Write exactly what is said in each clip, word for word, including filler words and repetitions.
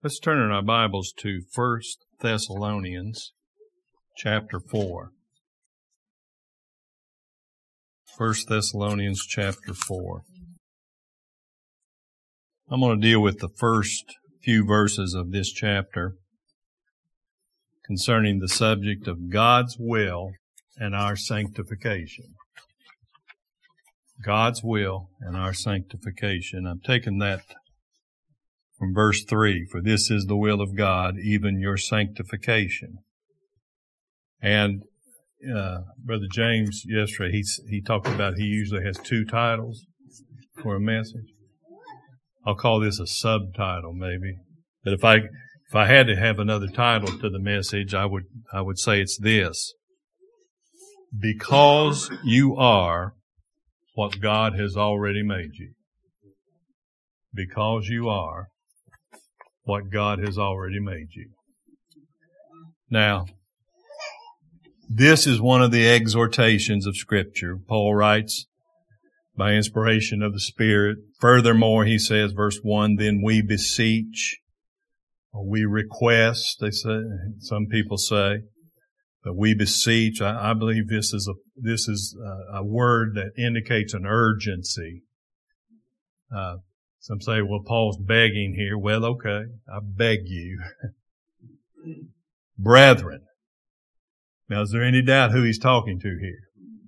Let's turn in our Bibles to First Thessalonians chapter four. First Thessalonians chapter four. I'm going to deal with the first few verses of this chapter concerning the subject of God's will and our sanctification. God's will and our sanctification. I'm taking that from verse three, for this is the will of God, even your sanctification. And uh, Brother James yesterday, he, he talked about he usually has two titles for a message. I'll call this a subtitle maybe. But if I if I had to have another title to the message, I would I would say it's this. Because you are what God has already made you. Because you are what God has already made you. Now, this is one of the exhortations of Scripture. Paul writes, by inspiration of the Spirit. Furthermore, he says, verse one, then we beseech, or we request, they say, some people say, that we beseech. I, I believe this is a, this is a, a word that indicates an urgency. Uh, Some say, well, Paul's begging here. Well, okay, I beg you. Brethren. Now, is there any doubt who he's talking to here?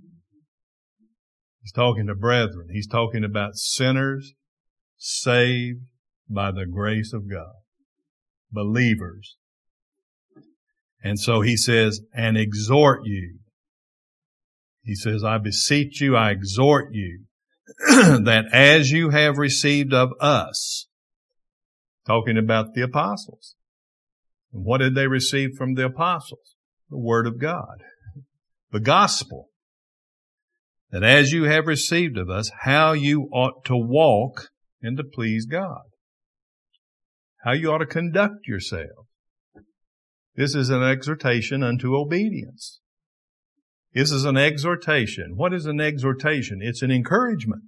He's talking to brethren. He's talking about sinners saved by the grace of God. Believers. And so he says, and exhort you. He says, I beseech you, I exhort you, that as you have received of us, talking about the apostles. And what did they receive from the apostles? The Word of God. The gospel. That as you have received of us, how you ought to walk and to please God. How you ought to conduct yourself. This is an exhortation unto obedience. This is an exhortation. What is an exhortation? It's an encouragement.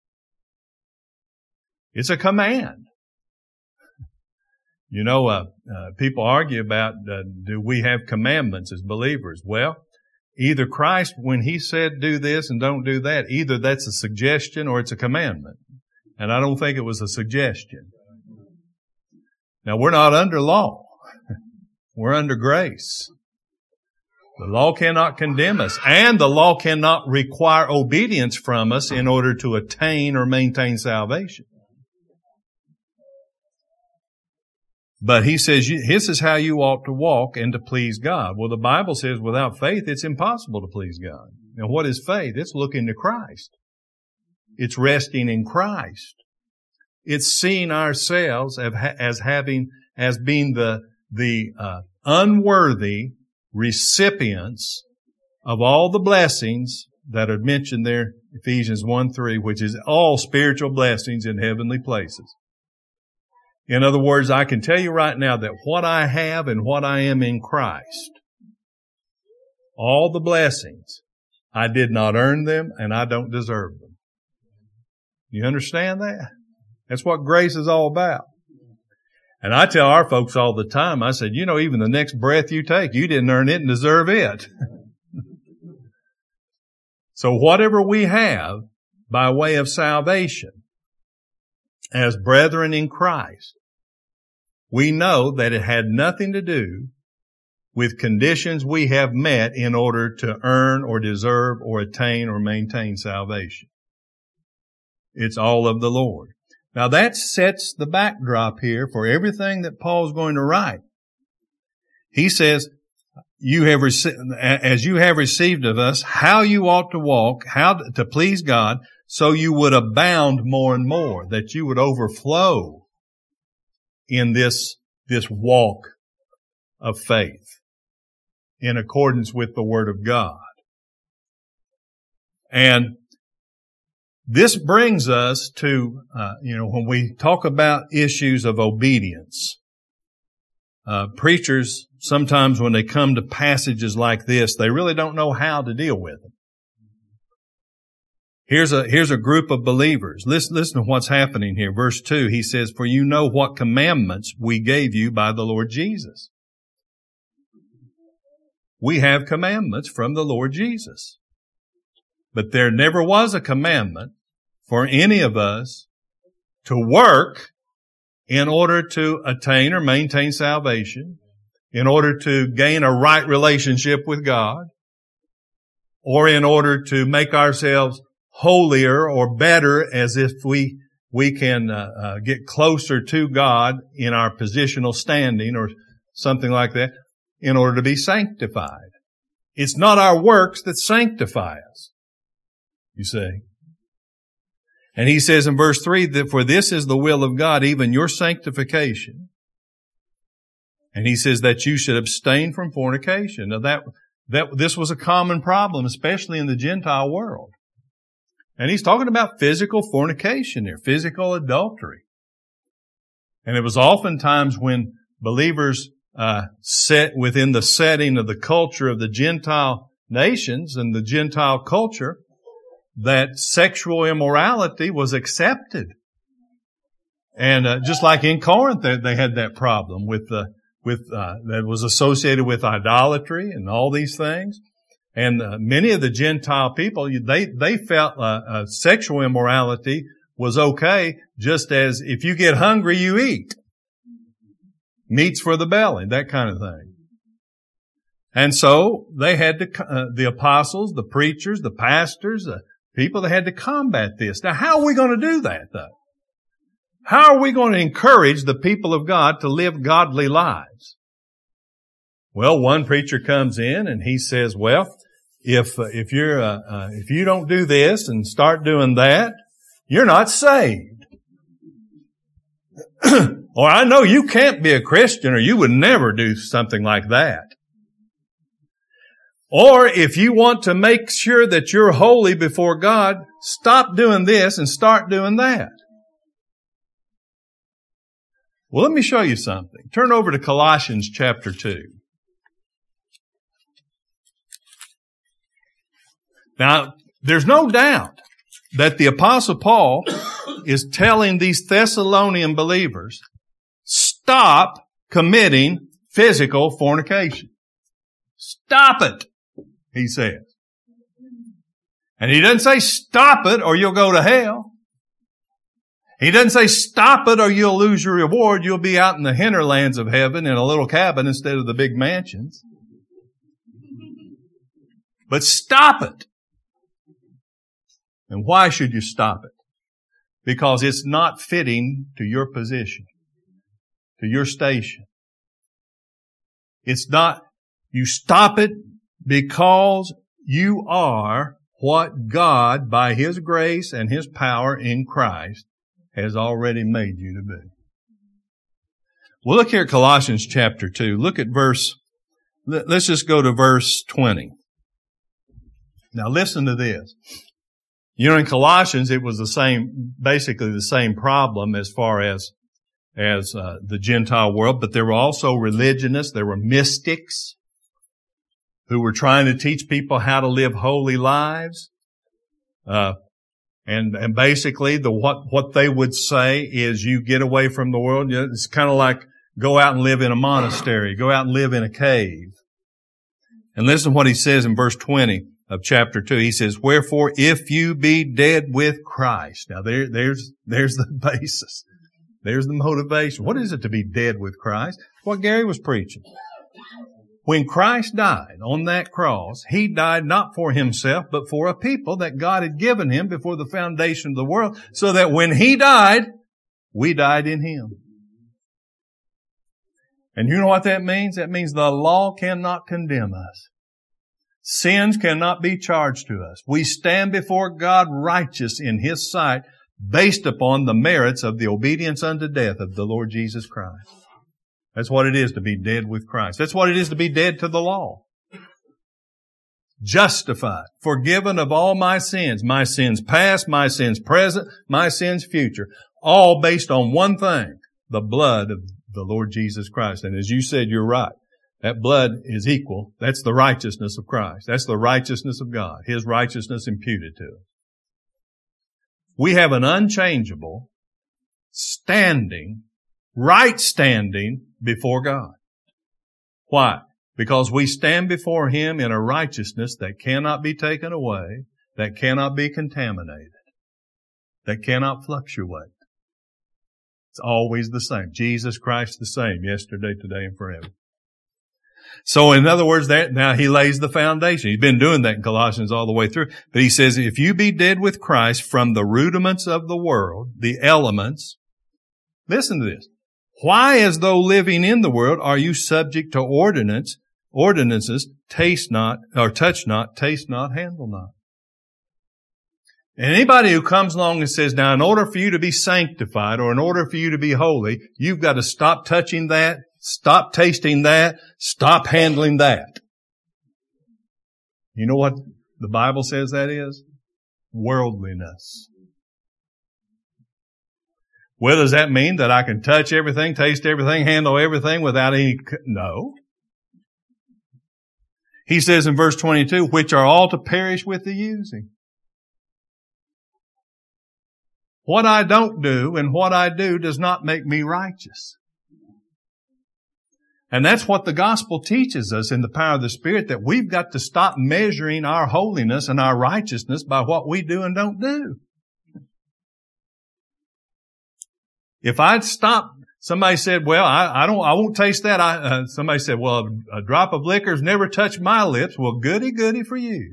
It's a command. You know, uh, uh, people argue about, uh, do we have commandments as believers? Well, either Christ, when He said do this and don't do that, either that's a suggestion or it's a commandment. And I don't think it was a suggestion. Now, we're not under law. We're under grace. The law cannot condemn us, and the law cannot require obedience from us in order to attain or maintain salvation. But he says, this is how you ought to walk and to please God. Well, the Bible says without faith, it's impossible to please God. Now, what is faith? It's looking to Christ. It's resting in Christ. It's seeing ourselves as having, as being the, the, uh, unworthy recipients of all the blessings that are mentioned there, Ephesians one three, which is all spiritual blessings in heavenly places. In other words, I can tell you right now that what I have and what I am in Christ, all the blessings, I did not earn them and I don't deserve them. You understand that? That's what grace is all about. And I tell our folks all the time, I said, you know, even the next breath you take, you didn't earn it and deserve it. So whatever we have by way of salvation as brethren in Christ, we know that it had nothing to do with conditions we have met in order to earn or deserve or attain or maintain salvation. It's all of the Lord. Now that sets the backdrop here for everything that Paul's going to write. He says, you have received, as you have received of us, how you ought to walk, how to please God, so you would abound more and more, that you would overflow in this, this walk of faith in accordance with the Word of God. And this brings us to, uh, you know, when we talk about issues of obedience, uh, preachers, sometimes when they come to passages like this, they really don't know how to deal with them. Here's a, here's a group of believers. Listen, listen to what's happening here. Verse two, he says, for you know what commandments we gave you by the Lord Jesus. We have commandments from the Lord Jesus. But there never was a commandment for any of us to work in order to attain or maintain salvation, in order to gain a right relationship with God, or in order to make ourselves holier or better as if we we can uh, uh, get closer to God in our positional standing or something like that in order to be sanctified. It's not our works that sanctify us, you see. And he says in verse three that for this is the will of God, even your sanctification. And he says that you should abstain from fornication. Now that, that, this was a common problem, especially in the Gentile world. And he's talking about physical fornication here, physical adultery. And it was oftentimes when believers uh set within the setting of the culture of the Gentile nations and the Gentile culture that sexual immorality was accepted. And uh, just like in Corinth, they, they had that problem with the, with, uh, that was associated with idolatry and all these things. And uh, many of the Gentile people, they, they felt uh, uh, sexual immorality was okay, just as if you get hungry, you eat. Meat's for the belly, that kind of thing. And so they had to, uh, the apostles, the preachers, the pastors, the people that had to combat this. Now, how are we going to do that, though? How are we going to encourage the people of God to live godly lives? Well, one preacher comes in and he says, well, if, uh, if you're, uh, uh, if you don't do this and start doing that, you're not saved. Or I know you can't be a Christian or you would never do something like that. Or if you want to make sure that you're holy before God, stop doing this and start doing that. Well, let me show you something. Turn over to Colossians chapter two. Now, there's no doubt that the Apostle Paul is telling these Thessalonian believers, stop committing physical fornication. Stop it, he says. And he doesn't say stop it or you'll go to hell. He doesn't say stop it or you'll lose your reward. You'll be out in the hinterlands of heaven in a little cabin instead of the big mansions. But stop it. And why should you stop it? Because it's not fitting to your position, to your station. It's not, you stop it because you are what God, by His grace and His power in Christ, has already made you to be. Well, look here at Colossians chapter two. Look at verse, let's just go to verse twenty. Now listen to this. You know, in Colossians, it was the same, basically the same problem as far as, as, uh, the Gentile world, but there were also religionists, there were mystics who were trying to teach people how to live holy lives. Uh, and, and basically the, what, what they would say is you get away from the world. You know, it's kind of like go out and live in a monastery, go out and live in a cave. And listen to what he says in verse twenty. Of chapter two, he says, wherefore, if you be dead with Christ. Now there, there's, there's the basis. There's the motivation. What is it to be dead with Christ? What Gary was preaching. When Christ died on that cross, He died not for Himself, but for a people that God had given Him before the foundation of the world, so that when He died, we died in Him. And you know what that means? That means the law cannot condemn us. Sins cannot be charged to us. We stand before God righteous in His sight based upon the merits of the obedience unto death of the Lord Jesus Christ. That's what it is to be dead with Christ. That's what it is to be dead to the law. Justified, forgiven of all my sins, my sins past, my sins present, my sins future, all based on one thing, the blood of the Lord Jesus Christ. And as you said, you're right. That blood is equal. That's the righteousness of Christ. That's the righteousness of God. His righteousness imputed to us. We have an unchangeable standing, right standing before God. Why? Because we stand before Him in a righteousness that cannot be taken away, that cannot be contaminated, that cannot fluctuate. It's always the same. Jesus Christ the same yesterday, today, and forever. So in other words, that now He lays the foundation. He's been doing that in Colossians all the way through. But He says, if you be dead with Christ from the rudiments of the world, the elements, listen to this. Why, as though living in the world, are you subject to ordinance, ordinances, taste not, or touch not, taste not, handle not? And anybody who comes along and says, now in order for you to be sanctified or in order for you to be holy, you've got to stop touching that, stop tasting that, stop handling that. You know what the Bible says that is? Worldliness. Well, does that mean that I can touch everything, taste everything, handle everything without any... No. He says in verse twenty-two, which are all to perish with the using. What I don't do and what I do does not make me righteous. And that's what the gospel teaches us in the power of the Spirit, that we've got to stop measuring our holiness and our righteousness by what we do and don't do. If I'd stopped, somebody said, well, I, I don't, I won't taste that. I, uh, somebody said, well, a, a drop of liquor's never touched my lips. Well, goody, goody for you.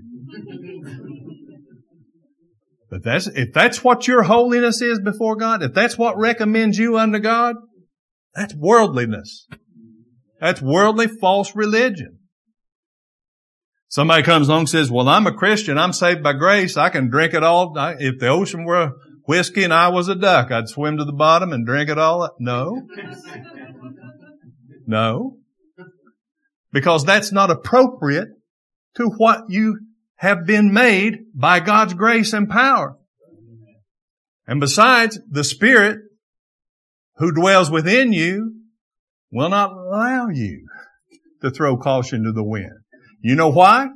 But that's, if that's what your holiness is before God, if that's what recommends you unto God, that's worldliness. That's worldly false religion. Somebody comes along and says, well, I'm a Christian. I'm saved by grace. I can drink it all. I, if the ocean were whiskey and I was a duck, I'd swim to the bottom and drink it all up. No. No. Because that's not appropriate to what you have been made by God's grace and power. And besides, the Spirit who dwells within you will not allow you to throw caution to the wind. You know why?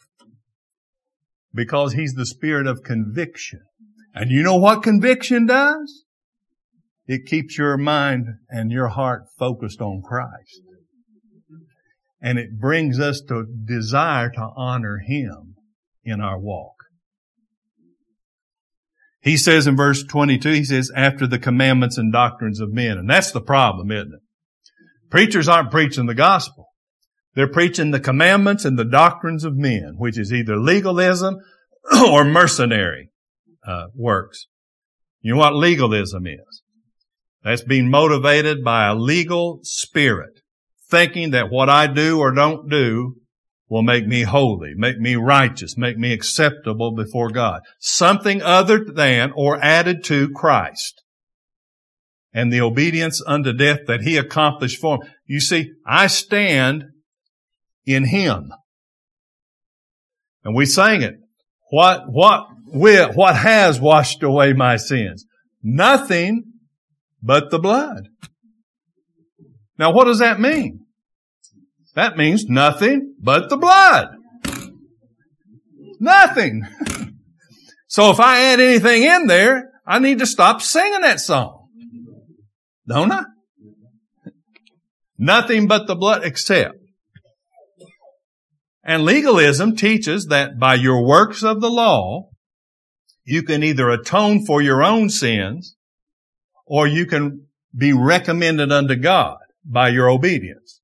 Because He's the Spirit of conviction. And you know what conviction does? It keeps your mind and your heart focused on Christ. And it brings us to desire to honor Him in our walk. He says in verse twenty-two, he says, after the commandments and doctrines of men. And that's the problem, isn't it? Preachers aren't preaching the gospel. They're preaching the commandments and the doctrines of men, which is either legalism or mercenary uh, works. You know what legalism is? That's being motivated by a legal spirit, thinking that what I do or don't do will make me holy, make me righteous, make me acceptable before God. Something other than or added to Christ and the obedience unto death that He accomplished for me. You see, I stand in Him. And we sang it. What, what will, what has washed away my sins? Nothing but the blood. Now what does that mean? That means nothing but the blood. Nothing. So if I add anything in there, I need to stop singing that song. Don't I? Nothing but the blood except. And legalism teaches that by your works of the law, you can either atone for your own sins or you can be recommended unto God by your obedience.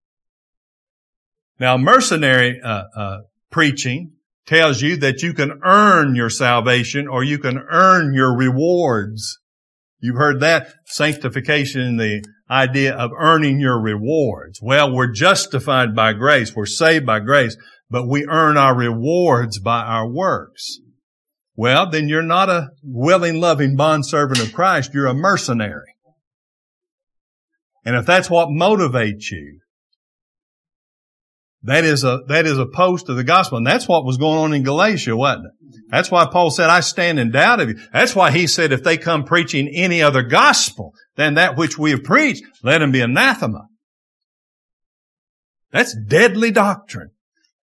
Now, mercenary uh, uh, preaching tells you that you can earn your salvation or you can earn your rewards. You've heard that, sanctification, the idea of earning your rewards. Well, we're justified by grace. We're saved by grace, but we earn our rewards by our works. Well, then you're not a willing, loving bondservant of Christ. You're a mercenary. And if that's what motivates you, that is a, that is opposed to the gospel. And that's what was going on in Galatia, wasn't it? That's why Paul said, I stand in doubt of you. That's why he said, if they come preaching any other gospel than that which we have preached, let them be anathema. That's deadly doctrine.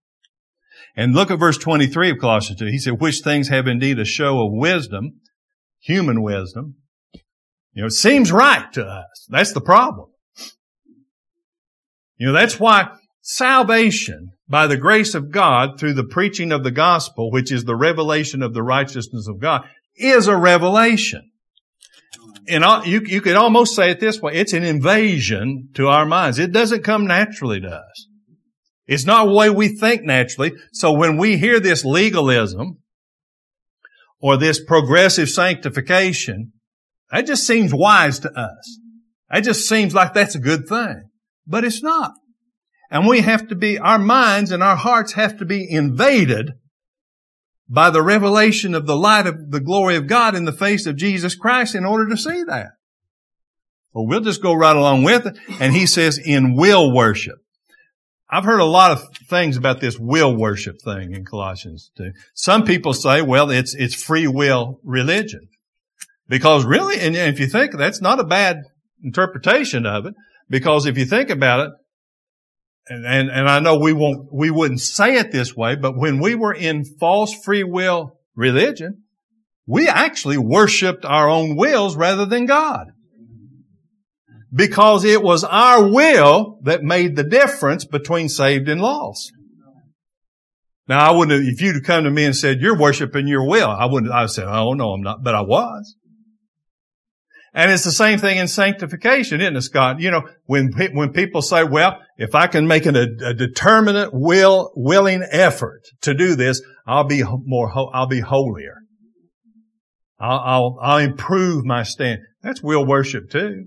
And look at verse twenty-three of Colossians two. He said, which things have indeed a show of wisdom, human wisdom. You know, it seems right to us. That's the problem. You know, that's why salvation by the grace of God through the preaching of the gospel, which is the revelation of the righteousness of God, is a revelation. And you, you could almost say it this way. It's an invasion to our minds. It doesn't come naturally to us. It's not the way we think naturally. So when we hear this legalism or this progressive sanctification, that just seems wise to us. That just seems like that's a good thing. But it's not. And we have to be, our minds and our hearts have to be invaded by the revelation of the light of the glory of God in the face of Jesus Christ in order to see that. Well, we'll just go right along with it. And he says in will worship. I've heard a lot of things about this will worship thing in Colossians two. Some people say, well, it's, it's free will religion. Because really, and if you think, that's not a bad interpretation of it. Because if you think about it, And, and, and I know we won't, we wouldn't say it this way, but when we were in false free will religion, we actually worshiped our own wills rather than God. Because it was our will that made the difference between saved and lost. Now I wouldn't have, if you'd come to me and said, you're worshiping your will, I wouldn't, I would say, oh no, I'm not, but I was. And it's the same thing in sanctification, isn't it, Scott? You know, when, when people say, well, if I can make an, a, a determinate will, willing effort to do this, I'll be more, I'll be holier. I'll, I'll, I'll improve my stand. That's will worship too.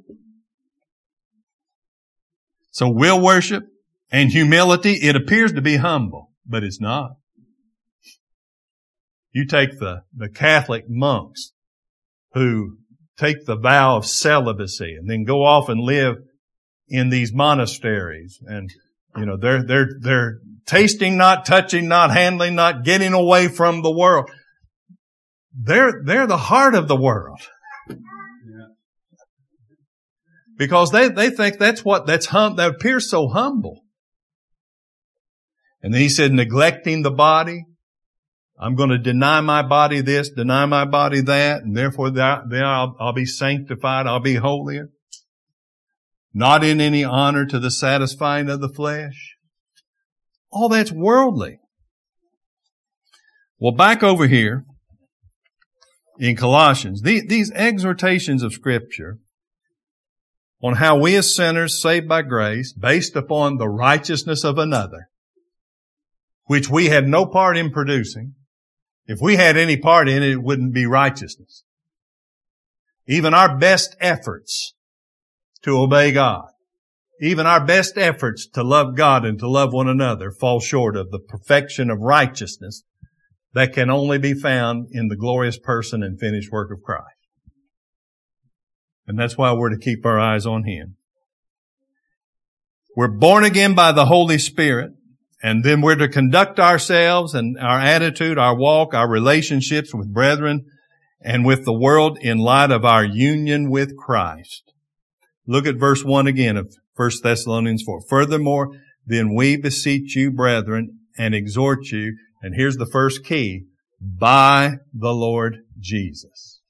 So will worship and humility, it appears to be humble, but it's not. You take the, the Catholic monks who take the vow of celibacy and then go off and live in these monasteries. And, you know, they're, they're, they're tasting, not touching, not handling, not getting away from the world. They're, they're the heart of the world. Because they, they think that's what, that's hum, that appears so humble. And then he said, neglecting the body. I'm going to deny my body this, deny my body that, and therefore that, then I'll, I'll be sanctified, I'll be holier. Not in any honor to the satisfying of the flesh. All that's worldly. Well, back over here in Colossians, these, these exhortations of Scripture on how we as sinners saved by grace, based upon the righteousness of another, which we had no part in producing. If we had any part in it, it wouldn't be righteousness. Even our best efforts to obey God, even our best efforts to love God and to love one another fall short of the perfection of righteousness that can only be found in the glorious person and finished work of Christ. And that's why we're to keep our eyes on Him. We're born again by the Holy Spirit. And then we're to conduct ourselves and our attitude, our walk, our relationships with brethren and with the world in light of our union with Christ. Look at verse one again of First Thessalonians four. Furthermore, then we beseech you, brethren, and exhort you, and here's the first key, by the Lord Jesus.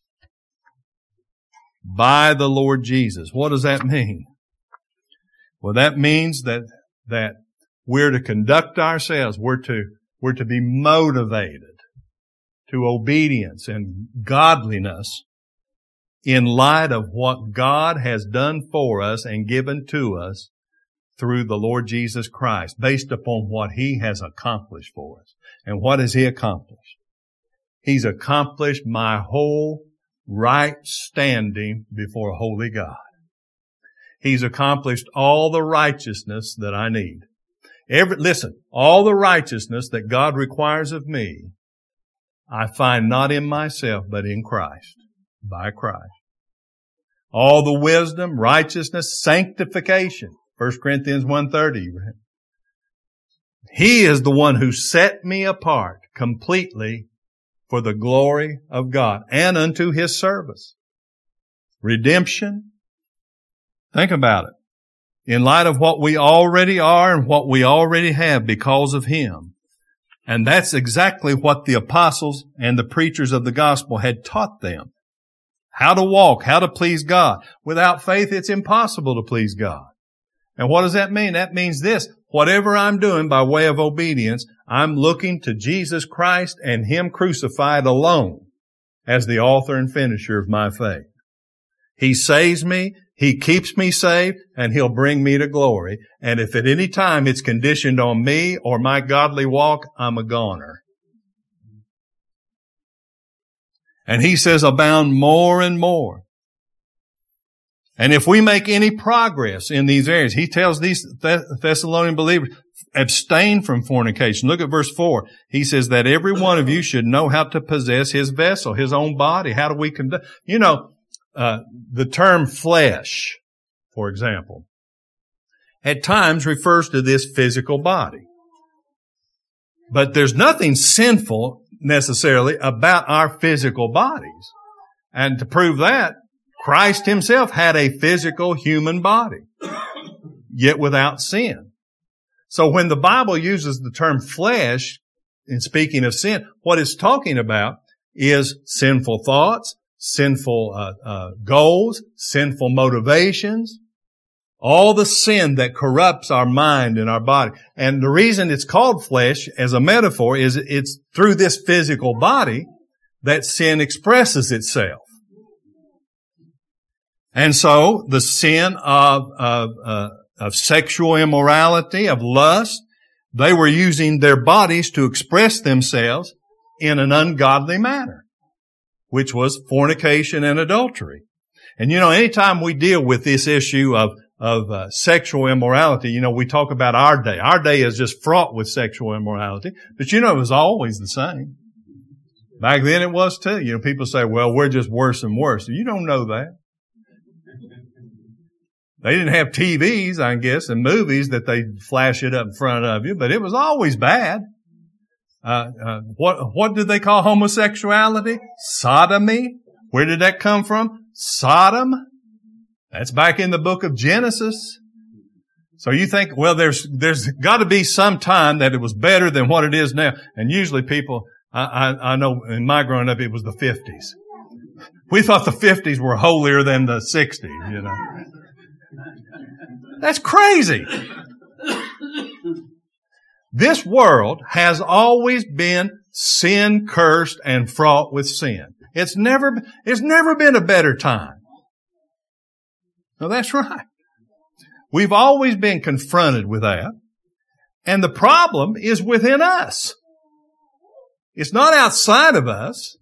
By the Lord Jesus. What does that mean? Well, that means that, that we're to conduct ourselves. We're to, we're to be motivated to obedience and godliness in light of what God has done for us and given to us through the Lord Jesus Christ, based upon what He has accomplished for us. And what has He accomplished? He's accomplished my whole right standing before a holy God. He's accomplished all the righteousness that I need. Every, listen, all the righteousness that God requires of me, I find not in myself, but in Christ, by Christ. All the wisdom, righteousness, sanctification, First Corinthians one thirty. He is the one who set me apart completely for the glory of God and unto His service. Redemption. Think about it. In light of what we already are and what we already have because of Him. And that's exactly what the apostles and the preachers of the gospel had taught them. How to walk, how to please God. Without faith, it's impossible to please God. And what does that mean? That means this. Whatever I'm doing by way of obedience, I'm looking to Jesus Christ and Him crucified alone as the author and finisher of my faith. He saves me, He keeps me saved, and He'll bring me to glory. And if at any time it's conditioned on me or my godly walk, I'm a goner. And He says, abound more and more. And if we make any progress in these areas, He tells these Thessalonian believers, abstain from fornication. Look at verse four. He says that every one of you should know how to possess his vessel, his own body. How do we conduct? You know, uh, the term flesh, for example, at times refers to this physical body. But there's nothing sinful necessarily about our physical bodies. And to prove that, Christ Himself had a physical human body, yet without sin. So when the Bible uses the term flesh in speaking of sin, what it's talking about is sinful thoughts, sinful uh, uh, goals, sinful motivations, all the sin that corrupts our mind and our body. And the reason it's called flesh as a metaphor is it's through this physical body that sin expresses itself. And so the sin of, of, uh, of sexual immorality, of lust, they were using their bodies to express themselves in an ungodly manner, which was fornication and adultery. And you know, anytime we deal with this issue of, of uh, sexual immorality, you know, we talk about our day. Our day is just fraught with sexual immorality, but you know, it was always the same. Back then it was too. You know, people say, well, we're just worse and worse. You don't know that. They didn't have T Vs, I guess, and movies that they flash it up in front of you, but it was always bad. Uh, uh, what, what did they call homosexuality? Sodomy. Where did that come from? Sodom. That's back in the book of Genesis. So you think, well, there's, there's got to be some time that it was better than what it is now. And usually people, I, I, I know in my growing up, it was the fifties. We thought the fifties were holier than the sixties, you know. That's crazy. This world has always been sin cursed and fraught with sin. It's never, it's never been a better time. No, that's right. We've always been confronted with that. And the problem is within us. It's not outside of us.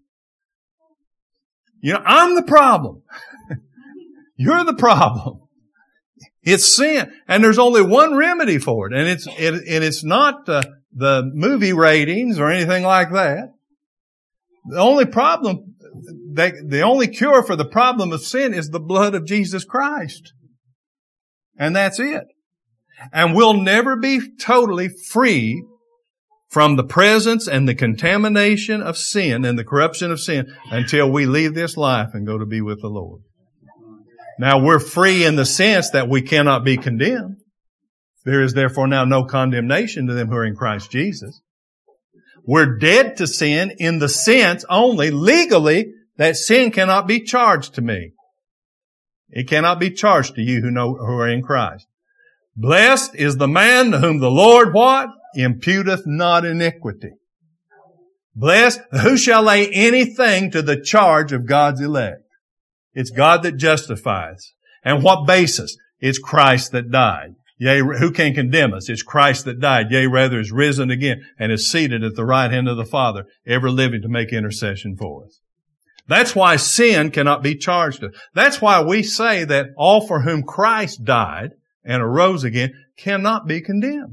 You know, I'm the problem. You're the problem. It's sin. And there's only one remedy for it. And it's, it, and it's not uh, the movie ratings or anything like that. The only problem, they, the only cure for the problem of sin is the blood of Jesus Christ. And that's it. And we'll never be totally free from the presence and the contamination of sin and the corruption of sin until we leave this life and go to be with the Lord. Now, we're free in the sense that we cannot be condemned. There is therefore now no condemnation to them who are in Christ Jesus. We're dead to sin in the sense only, legally, that sin cannot be charged to me. It cannot be charged to you who know, who are in Christ. Blessed is the man to whom the Lord what? Imputeth not iniquity. Blessed, who shall lay anything to the charge of God's elect? It's God that justifies. And what basis? It's Christ that died. Yea, who can condemn us? It's Christ that died. Yea, rather is risen again and is seated at the right hand of the Father, ever living to make intercession for us. That's why sin cannot be charged to us. That's why we say that all for whom Christ died and arose again cannot be condemned.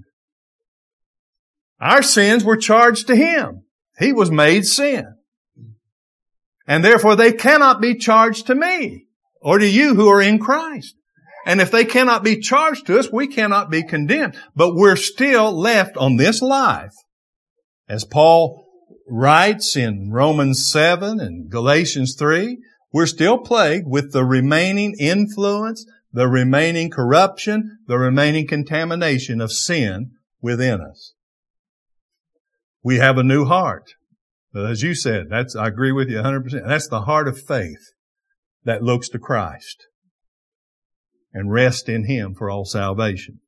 Our sins were charged to Him. He was made sin. And therefore they cannot be charged to me or to you who are in Christ. And if they cannot be charged to us, we cannot be condemned. But we're still left on this life. As Paul writes in Romans seven and Galatians three, we're still plagued with the remaining influence, the remaining corruption, the remaining contamination of sin within us. We have a new heart. As you said, that's, I agree with you one hundred percent. That's the heart of faith. that looks to Christ and rest in Him for all salvation.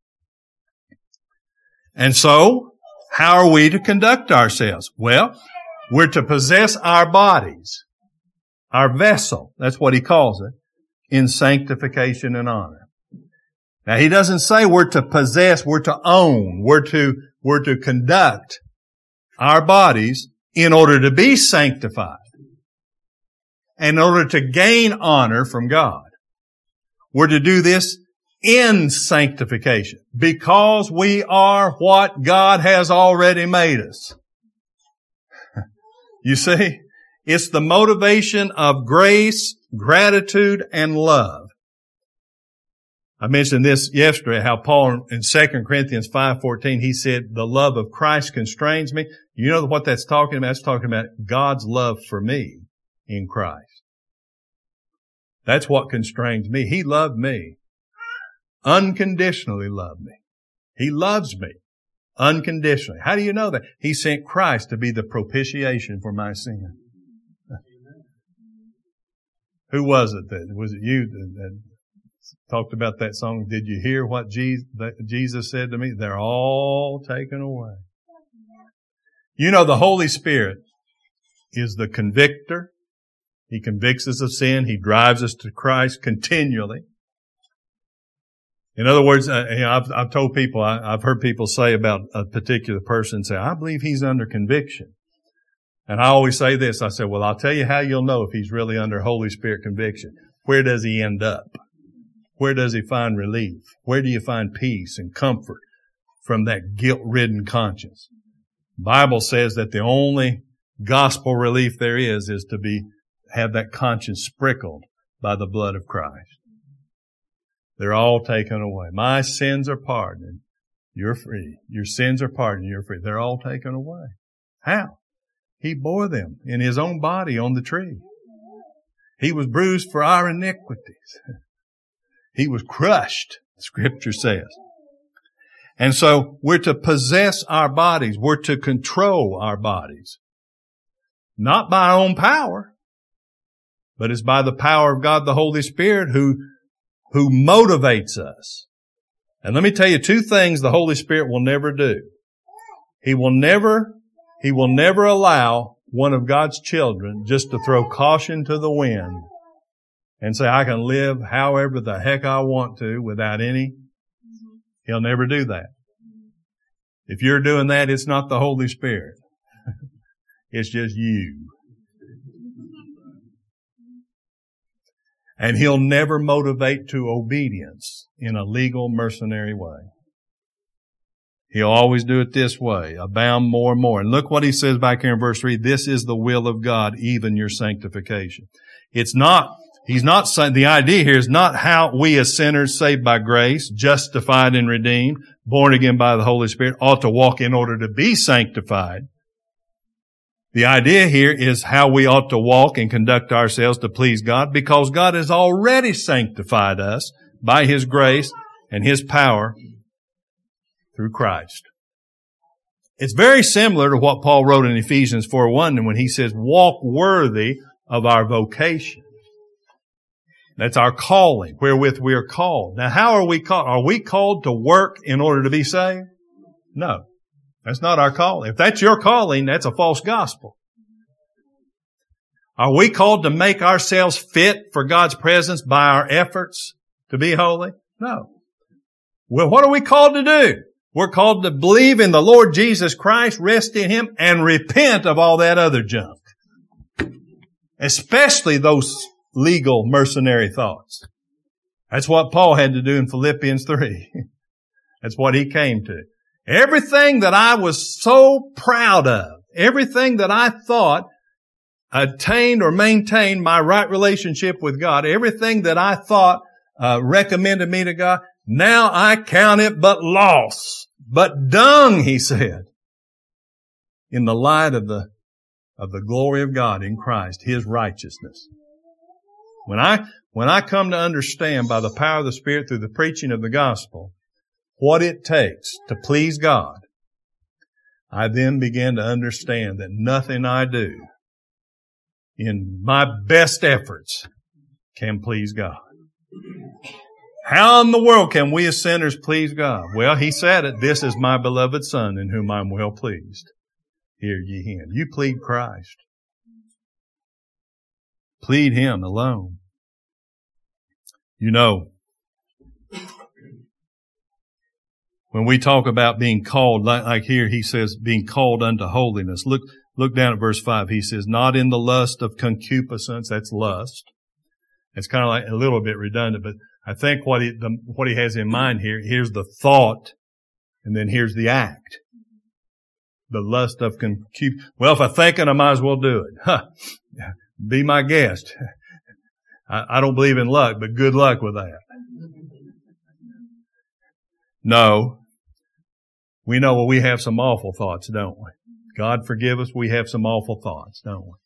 And so, how are we to conduct ourselves? Well, we're to possess our bodies, our vessel, that's what he calls it, in sanctification and honor. Now, he doesn't say we're to possess, we're to own, we're to, we're to conduct our bodies in order to be sanctified, in order to gain honor from God. We're to do this in sanctification because we are what God has already made us. You see, it's the motivation of grace, gratitude, and love. I mentioned this yesterday, how Paul in Second Corinthians five fourteen, he said, the love of Christ constrains me. You know what that's talking about? It's talking about God's love for me in Christ. That's what constrains me. He loved me. Unconditionally loved me. He loves me unconditionally. How do you know that? He sent Christ to be the propitiation for my sin. Who was it that, was it you that, that talked about that song? Did you hear what Jesus, that Jesus said to me? They're all taken away. You know, the Holy Spirit is the convictor. He convicts us of sin. He drives us to Christ continually. In other words, uh, you know, I've, I've told people, I, I've heard people say about a particular person, say, I believe he's under conviction. And I always say this, I say, well, I'll tell you how you'll know if he's really under Holy Spirit conviction. Where does he end up? Where does he find relief? Where do you find peace and comfort from that guilt-ridden conscience? The Bible says that the only gospel relief there is, is to be, have that conscience sprinkled by the blood of Christ. They're all taken away. My sins are pardoned. You're free. Your sins are pardoned. You're free. They're all taken away. How? He bore them in His own body on the tree. He was bruised for our iniquities. He was crushed, Scripture says. And so we're to possess our bodies. We're to control our bodies. Not by our own power, but it's by the power of God the Holy Spirit who who motivates us. And let me tell you two things the Holy Spirit will never do. He will never, He will never allow one of God's children just to throw caution to the wind and say, I can live however the heck I want to without any. He'll never do that. If you're doing that, it's not the Holy Spirit. It's just you. And He'll never motivate to obedience in a legal, mercenary way. He'll always do it this way, abound more and more. And look what He says back here in verse three. This is the will of God, even your sanctification. It's not, He's not saying, the idea here is not how we as sinners saved by grace, justified and redeemed, born again by the Holy Spirit, ought to walk in order to be sanctified. The idea here is how we ought to walk and conduct ourselves to please God, because God has already sanctified us by His grace and His power through Christ. It's very similar to what Paul wrote in Ephesians four one when he says, walk worthy of our vocation. That's our calling, wherewith we are called. Now, how are we called? Are we called to work in order to be saved? No. That's not our calling. If that's your calling, that's a false gospel. Are we called to make ourselves fit for God's presence by our efforts to be holy? No. Well, what are we called to do? We're called to believe in the Lord Jesus Christ, rest in Him, and repent of all that other junk. Especially those legal mercenary thoughts. That's what Paul had to do in Philippians three. That's what he came to. Everything that I was so proud of, everything that I thought attained or maintained my right relationship with God, everything that I thought uh, recommended me to God, now I count it but loss, but dung, he said, in the light of the of the glory of God in Christ, His righteousness. When I when I come to understand by the power of the Spirit through the preaching of the gospel what it takes to please God, I then begin to understand that nothing I do in my best efforts can please God. How in the world can we as sinners please God? Well, He said it, this is my beloved Son in whom I'm well pleased. Hear ye Him. You plead Christ. Plead Him alone. You know, when we talk about being called, like, like here He says, being called unto holiness. Look, look down at verse five. He says, not in the lust of concupiscence. That's lust. It's kind of like a little bit redundant, but I think what he, the, what he has in mind here, here's the thought, and then here's the act. The lust of concupiscence. Well, if I think it, I might as well do it. Huh. Be my guest. I, I don't believe in luck, but good luck with that. No. We know we have some awful thoughts, don't we? God forgive us, we have some awful thoughts, don't we?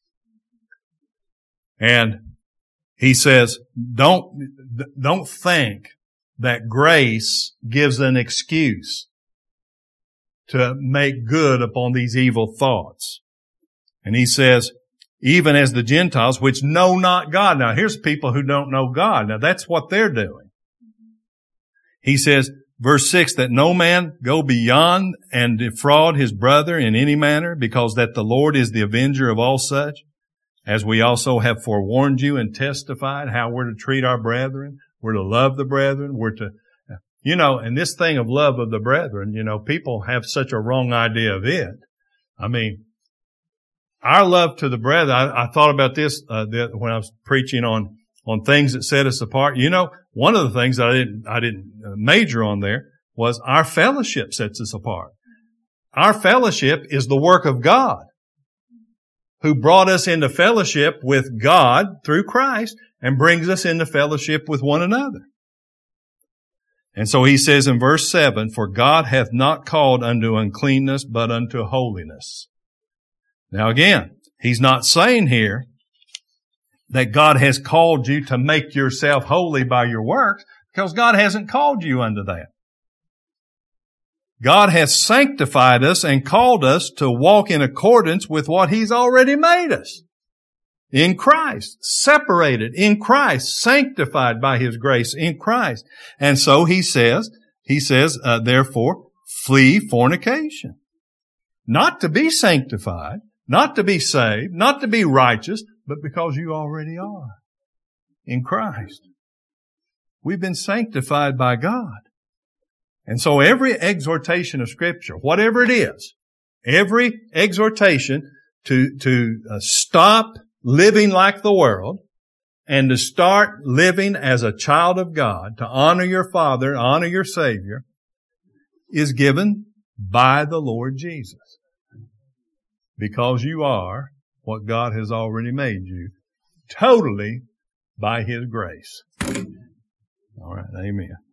And He says, don't, don't think that grace gives an excuse to make good upon these evil thoughts. And He says, even as the Gentiles, which know not God. Now, here's people who don't know God. Now, that's what they're doing. He says, verse six, that no man go beyond and defraud his brother in any manner, because that the Lord is the avenger of all such, as we also have forewarned you and testified how we're to treat our brethren. We're to love the brethren. We're to, you know, and this thing of love of the brethren, you know, people have such a wrong idea of it. I mean, our love to the brethren, I, I thought about this uh, when I was preaching on on things that set us apart. You know, one of the things that I didn't I didn't major on there was our fellowship sets us apart. Our fellowship is the work of God, who brought us into fellowship with God through Christ and brings us into fellowship with one another. And so He says in verse seven, for God hath not called unto uncleanness, but unto holiness. Now again, He's not saying here that God has called you to make yourself holy by your works, because God hasn't called you unto that. God has sanctified us and called us to walk in accordance with what He's already made us. In Christ, separated in Christ, sanctified by His grace in Christ. And so He says, He says, uh, therefore, flee fornication. Not to be sanctified, not to be saved, not to be righteous, but because you already are in Christ. We've been sanctified by God. And so every exhortation of Scripture, whatever it is, every exhortation to, to uh, stop living like the world and to start living as a child of God, to honor your Father, honor your Savior, is given by the Lord Jesus. Because you are what God has already made you, totally by His grace. All right, amen.